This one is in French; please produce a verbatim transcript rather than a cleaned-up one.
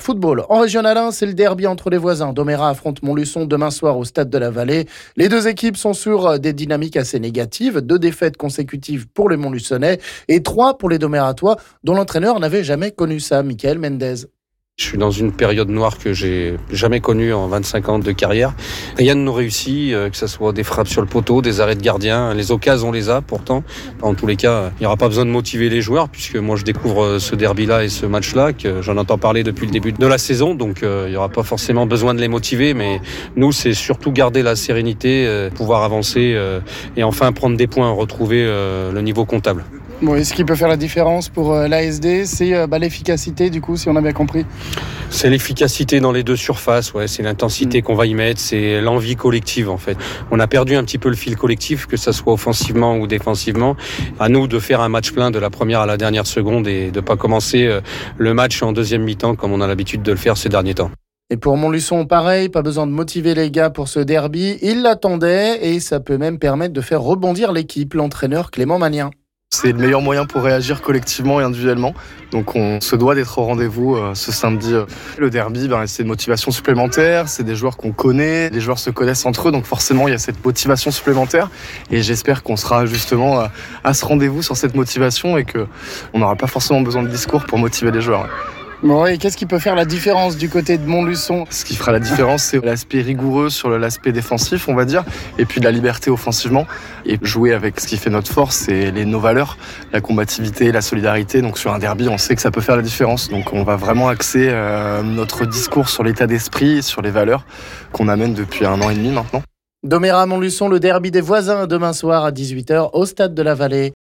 football. En Régional un, c'est le derby entre les voisins. Domérat affronte Montluçon demain soir au Stade de la Vallée. Les deux équipes sont sur des dynamiques assez négatives. Deux défaites consécutives pour les Montluçonnais et trois pour les Domératois, dont l'entraîneur n'avait jamais connu ça, Michael Mendez. Je suis dans une période noire que j'ai jamais connue en vingt-cinq ans de carrière. Rien ne nous réussit, que ce soit des frappes sur le poteau, des arrêts de gardien. Les occasions, on les a pourtant. En tous les cas, il n'y aura pas besoin de motiver les joueurs puisque moi je découvre ce derby-là et ce match-là, que j'en entends parler depuis le début de la saison. Donc il n'y aura pas forcément besoin de les motiver. Mais nous, c'est surtout garder la sérénité, pouvoir avancer et enfin prendre des points, retrouver le niveau comptable. Bon, et ce qui peut faire la différence pour euh, l'A S D, c'est euh, bah, l'efficacité, du coup, si on a bien compris. C'est l'efficacité dans les deux surfaces, ouais, c'est l'intensité mmh. qu'on va y mettre, c'est l'envie collective en fait. On a perdu un petit peu le fil collectif, que ça soit offensivement ou défensivement. À nous de faire un match plein de la première à la dernière seconde et de ne pas commencer euh, le match en deuxième mi-temps comme on a l'habitude de le faire ces derniers temps. Et pour Montluçon, pareil, pas besoin de motiver les gars pour ce derby. Ils l'attendaient et ça peut même permettre de faire rebondir l'équipe, l'entraîneur Clément Magnien. C'est le meilleur moyen pour réagir collectivement et individuellement. Donc on se doit d'être au rendez-vous euh, ce samedi. Le derby, ben, c'est une motivation supplémentaire, c'est des joueurs qu'on connaît, les joueurs se connaissent entre eux, donc forcément il y a cette motivation supplémentaire. Et j'espère qu'on sera justement à, à ce rendez-vous sur cette motivation et qu'on n'aura pas forcément besoin de discours pour motiver les joueurs. Bon, et qu'est-ce qui peut faire la différence du côté de Montluçon ? Ce qui fera la différence, c'est l'aspect rigoureux sur l'aspect défensif, on va dire, et puis de la liberté offensivement, et jouer avec ce qui fait notre force, c'est les, nos valeurs, la combativité, la solidarité. Donc sur un derby, on sait que ça peut faire la différence. Donc on va vraiment axer euh, notre discours sur l'état d'esprit, sur les valeurs qu'on amène depuis un an et demi maintenant. Domérat Montluçon, le derby des voisins, demain soir à dix-huit heures au Stade de la Vallée.